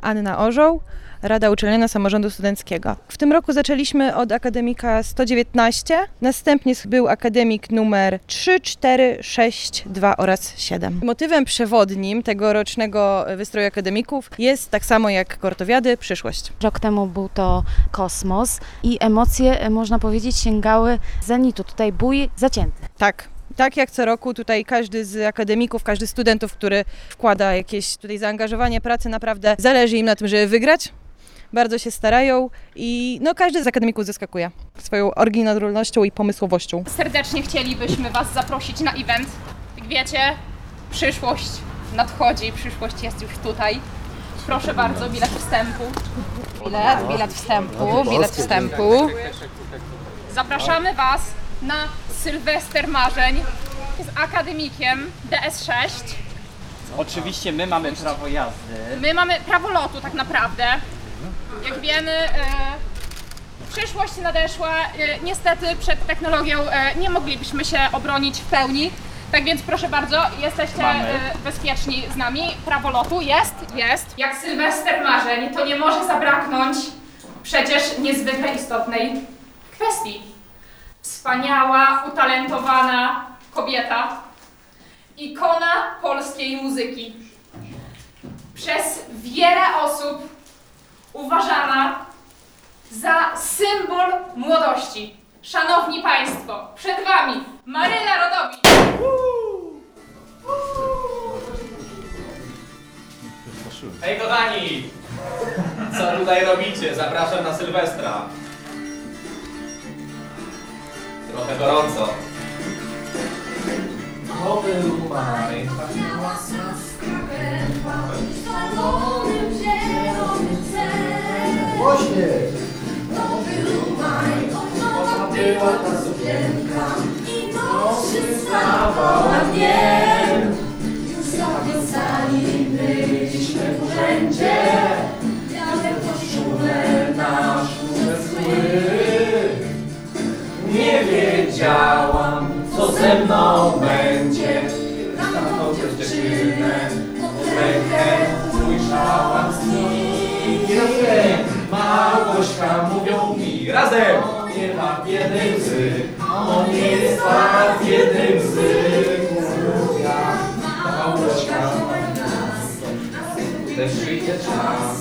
Anna Orzeł, Rada Uczelniana Samorządu Studenckiego. W tym roku zaczęliśmy od akademika 119, następnie był akademik numer 3, 4, 6, 2 oraz 7. Motywem przewodnim tegorocznego wystroju akademików jest tak samo jak Kortowiady, przyszłość. Rok temu był to kosmos i emocje, można powiedzieć, sięgały zenitu. Tutaj bój zacięty. Tak jak co roku tutaj każdy z akademików, każdy z studentów, który wkłada jakieś tutaj zaangażowanie, pracę, naprawdę zależy im na tym, żeby wygrać. Bardzo się starają i każdy z akademików zaskakuje swoją oryginalnością i pomysłowością. Serdecznie chcielibyśmy Was zaprosić na event. Jak wiecie, przyszłość nadchodzi, przyszłość jest już tutaj. Proszę bardzo, bilet wstępu. Bilet wstępu. Zapraszamy Was na Sylwester Marzeń z akademikiem DS6. Oczywiście my mamy prawo jazdy. My mamy prawo lotu tak naprawdę. Jak wiemy, przyszłość nadeszła. Niestety przed technologią nie moglibyśmy się obronić w pełni. Tak więc proszę bardzo, jesteście bezpieczni z nami. Prawo lotu jest. Jak Sylwester Marzeń, to nie może zabraknąć przecież niezwykle istotnej kwestii. Wspaniała, utalentowana kobieta, ikona polskiej muzyki. Przez wiele osób uważana za symbol młodości. Szanowni Państwo, przed Wami Maryla Rodowicz. Hej kochani! Co tutaj robicie? Zapraszam na Sylwestra. Trochę gorąco. To był maj. Właśnie! To był maj, ona była ta sukienka i noc przystawała na dnie. Już zapisali byliśmy w urzędzie, białe koszule nasz umysły. Nie wiedziałam, co ze mną będzie. Tamtą dziewczynę pod rękę ujrzałam z nim. Małgośka, mówią mi razem. On nie ma biedy łzy, on nie jest wart biedy łzy. Mówiła Małgośka, też przyjdzie czas.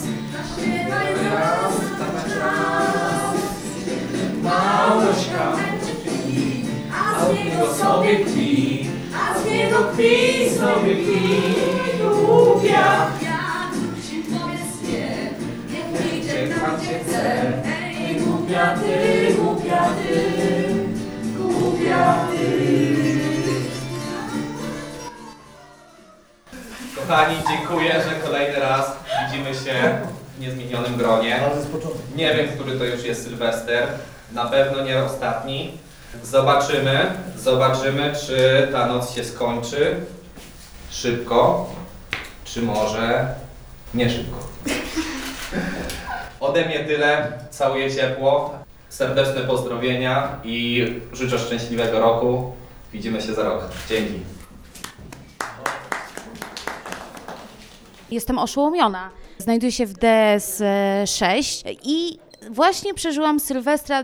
Małgośka, a z niego sobie kpi, a z niego kpi sobie kpi. Głupia, tam cię chcę. Ej, głupia ty, głupia ty, głupia ty. Kochani, dziękuję, że kolejny raz widzimy się w niezmienionym gronie. Nie wiem, który to już jest Sylwester. Na pewno nie ostatni. Zobaczymy, czy ta noc się skończy szybko, czy może nie szybko. Ode mnie tyle, całuję ciepło, serdeczne pozdrowienia i życzę szczęśliwego roku. Widzimy się za rok. Dzięki. Jestem oszołomiona. Znajduję się w DS6 i właśnie przeżyłam Sylwestra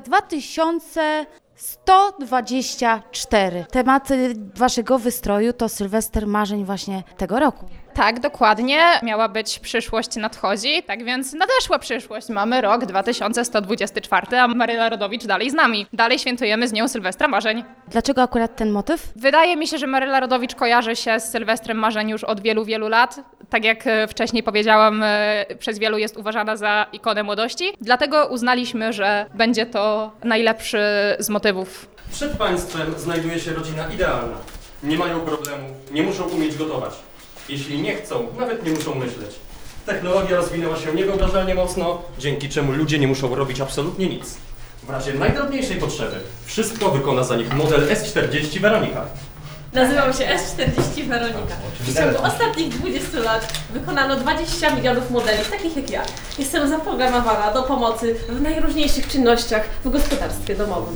2124. Temat waszego wystroju to Sylwester Marzeń właśnie tego roku. Tak, dokładnie. Miała być przyszłość nadchodzi, tak więc nadeszła przyszłość. Mamy rok 2124, a Maryla Rodowicz dalej z nami. Dalej świętujemy z nią Sylwestra Marzeń. Dlaczego akurat ten motyw? Wydaje mi się, że Maryla Rodowicz kojarzy się z Sylwestrem Marzeń już od wielu, wielu lat. Tak jak wcześniej powiedziałam, przez wielu jest uważana za ikonę młodości. Dlatego uznaliśmy, że będzie to najlepszy z motywów. Przed Państwem znajduje się rodzina idealna. Nie mają problemów, nie muszą umieć gotować. Jeśli nie chcą, nawet nie muszą myśleć. Technologia rozwinęła się niewyobrażalnie mocno, dzięki czemu ludzie nie muszą robić absolutnie nic. W razie najdrobniejszej potrzeby wszystko wykona za nich model S40 Weronika. Nazywam się S40 Weronika. W ciągu ostatnich 20 lat wykonano 20 milionów modeli, takich jak ja. Jestem zaprogramowana do pomocy w najróżniejszych czynnościach w gospodarstwie domowym.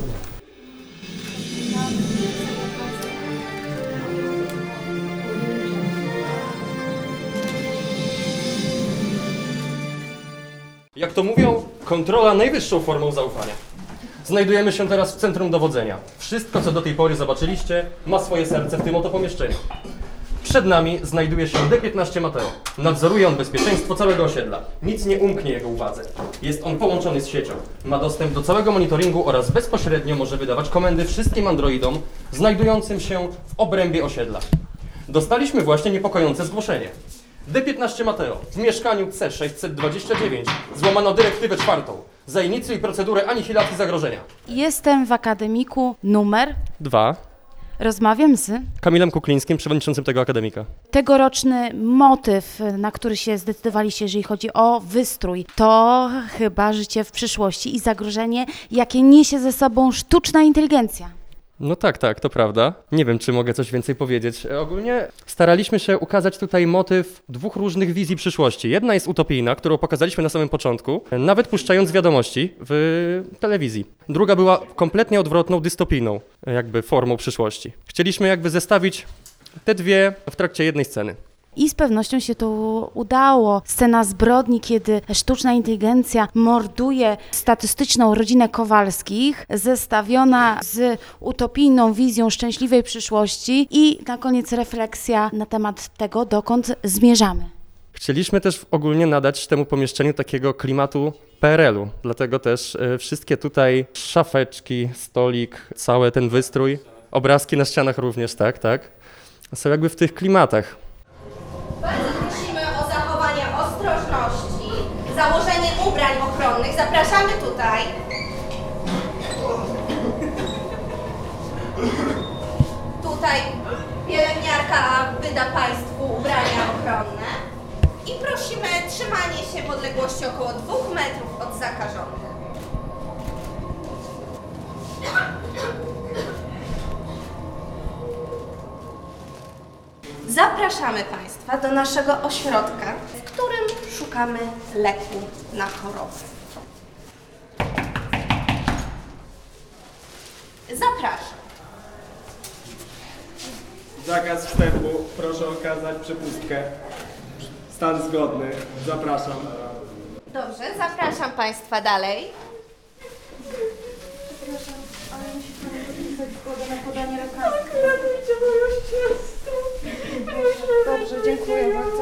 Jak to mówią, kontrola najwyższą formą zaufania. Znajdujemy się teraz w centrum dowodzenia. Wszystko, co do tej pory zobaczyliście, ma swoje serce w tym oto pomieszczeniu. Przed nami znajduje się D15 Mateo. Nadzoruje on bezpieczeństwo całego osiedla. Nic nie umknie jego uwadze. Jest on połączony z siecią. Ma dostęp do całego monitoringu oraz bezpośrednio może wydawać komendy wszystkim androidom znajdującym się w obrębie osiedla. Dostaliśmy właśnie niepokojące zgłoszenie. D15 Mateo w mieszkaniu C629 złamano dyrektywę 4. Zainicjuj procedurę anihilacji zagrożenia. Jestem w akademiku numer 2. Rozmawiam z Kamilem Kuklińskim, przewodniczącym tego akademika. tegoroczny motyw, na który się zdecydowaliście, jeżeli chodzi o wystrój. To chyba życie w przyszłości i zagrożenie, jakie niesie ze sobą sztuczna inteligencja. No tak, to prawda. Nie wiem, czy mogę coś więcej powiedzieć. Ogólnie staraliśmy się ukazać tutaj motyw 2 różnych wizji przyszłości. Jedna jest utopijna, którą pokazaliśmy na samym początku, nawet puszczając wiadomości w telewizji. Druga była kompletnie odwrotną, dystopijną jakby formą przyszłości. Chcieliśmy jakby zestawić te dwie w trakcie jednej sceny. I z pewnością się to udało. Scena zbrodni, kiedy sztuczna inteligencja morduje statystyczną rodzinę Kowalskich, zestawiona z utopijną wizją szczęśliwej przyszłości i na koniec refleksja na temat tego, dokąd zmierzamy. Chcieliśmy też ogólnie nadać temu pomieszczeniu takiego klimatu PRL-u, dlatego też wszystkie tutaj szafeczki, stolik, cały ten wystrój, obrazki na ścianach również, tak, są jakby w tych klimatach. Bardzo prosimy o zachowanie ostrożności, założenie ubrań ochronnych. Zapraszamy tutaj. Tutaj pielęgniarka wyda Państwu ubrania ochronne. I prosimy trzymanie się w odległości około 2 metrów od zakażonych. Zapraszamy Państwa do naszego ośrodka, w którym szukamy leku na chorobę. Zapraszam. Zakaz wstępu. Proszę okazać przepustkę. Stan zgodny. Zapraszam. Dobrze, zapraszam Państwa dalej. Przepraszam, ale musi Pani podpisać zgodę na podanie lekarstwa. Tak, ratujcie moją siostrę. Dobrze, dziękuję bardzo.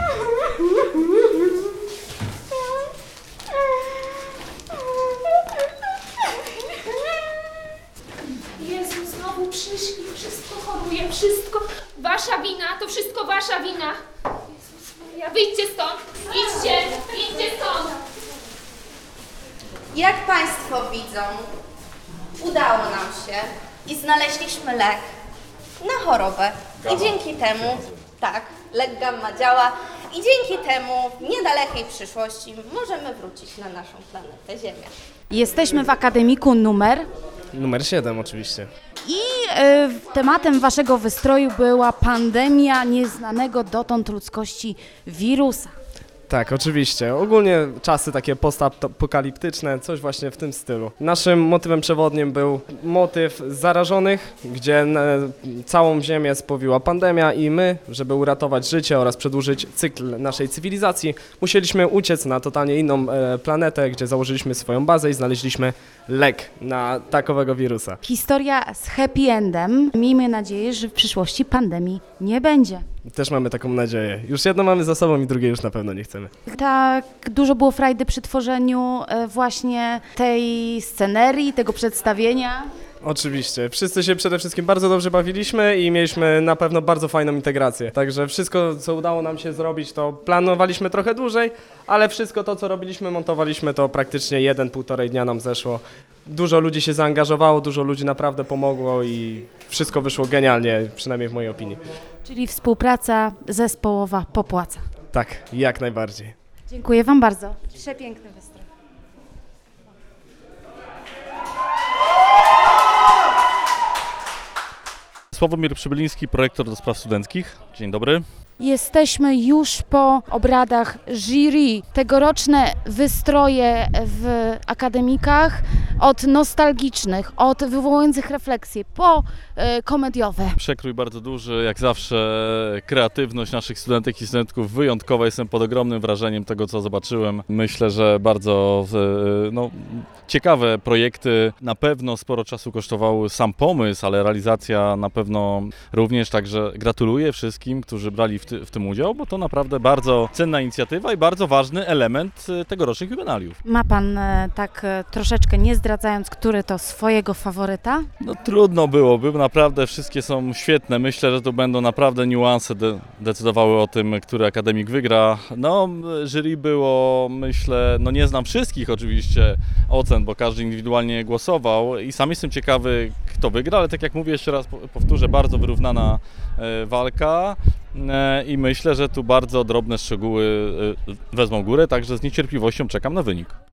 Jezu, znowu przyszli, wszystko choruje, wszystko. Wasza wina, to wszystko wasza wina. Jezus Maria, wyjdźcie stąd, idźcie stąd. Jak Państwo widzą, udało nam się i znaleźliśmy lek na chorobę. I dzięki temu, tak, lek gamma działa i dzięki temu w niedalekiej przyszłości możemy wrócić na naszą planetę Ziemię. Jesteśmy w akademiku numer Numer 7 oczywiście. i tematem waszego wystroju była pandemia nieznanego dotąd ludzkości wirusa. Tak, oczywiście. Ogólnie czasy takie postapokaliptyczne, coś właśnie w tym stylu. Naszym motywem przewodnim był motyw zarażonych, gdzie całą Ziemię spowiła pandemia i my, żeby uratować życie oraz przedłużyć cykl naszej cywilizacji, musieliśmy uciec na totalnie inną planetę, gdzie założyliśmy swoją bazę i znaleźliśmy lek na takowego wirusa. Historia z happy endem. Miejmy nadzieję, że w przyszłości pandemii nie będzie. Też mamy taką nadzieję. Już jedno mamy za sobą i drugie już na pewno nie chcemy. Tak dużo było frajdy przy tworzeniu właśnie tej scenerii, tego przedstawienia. Oczywiście. Wszyscy się przede wszystkim bardzo dobrze bawiliśmy i mieliśmy na pewno bardzo fajną integrację. Także wszystko, co udało nam się zrobić, to planowaliśmy trochę dłużej, ale wszystko to, co robiliśmy, montowaliśmy, to praktycznie 1-1,5 dnia nam zeszło. Dużo ludzi się zaangażowało, dużo ludzi naprawdę pomogło i wszystko wyszło genialnie, przynajmniej w mojej opinii. Czyli współpraca zespołowa popłaca. Tak, jak najbardziej. Dziękuję Wam bardzo. Przepiękny wystrój. Sławomir Przybyliński, projektor do spraw studenckich. Dzień dobry. Jesteśmy już po obradach jury. Tegoroczne wystroje w akademikach od nostalgicznych, od wywołujących refleksje po komediowe. Przekrój bardzo duży, jak zawsze kreatywność naszych studentek i studentków wyjątkowa. Jestem pod ogromnym wrażeniem tego, co zobaczyłem. Myślę, że bardzo ciekawe projekty. Na pewno sporo czasu kosztował sam pomysł, ale realizacja na pewno również. Także gratuluję wszystkim, którzy brali w tym udział, bo to naprawdę bardzo cenna inicjatywa i bardzo ważny element tegorocznych juwenaliów. Ma pan tak troszeczkę nie zdradzając, który to swojego faworyta? No trudno byłoby, naprawdę wszystkie są świetne. Myślę, że tu będą naprawdę niuanse decydowały o tym, który akademik wygra. No jury było, myślę, no nie znam wszystkich oczywiście ocen, bo każdy indywidualnie głosował i sam jestem ciekawy, kto wygra, ale tak jak mówię, jeszcze raz powtórzę, bardzo wyrównana walka i myślę, że tu bardzo drobne szczegóły wezmą górę, także z niecierpliwością czekam na wynik.